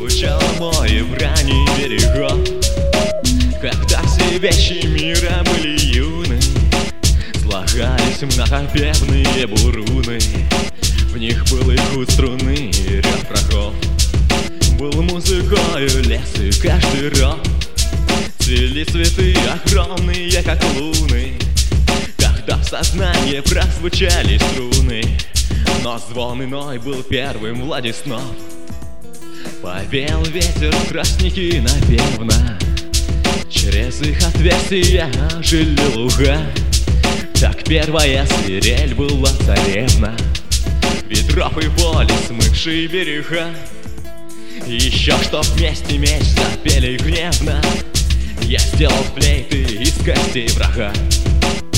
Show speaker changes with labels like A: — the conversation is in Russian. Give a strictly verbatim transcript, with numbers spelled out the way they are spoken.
A: Звучало море брани берегов, когда все вещи мира были юны. Слагались многопевные буруны, в них был их струны и ряд прохов. Был музыкою лес и каждый ров, цвели цветы огромные, как луны. Когда в сознании прозвучали струны, но звон иной был первым Влади снов. Повел ветер красники напевно, через их отверстия жили луга. Так первая свирель была царевна, ветров и поле смывшие берега. Еще чтоб вместе меч запели гневно, я сделал флейты из костей врага.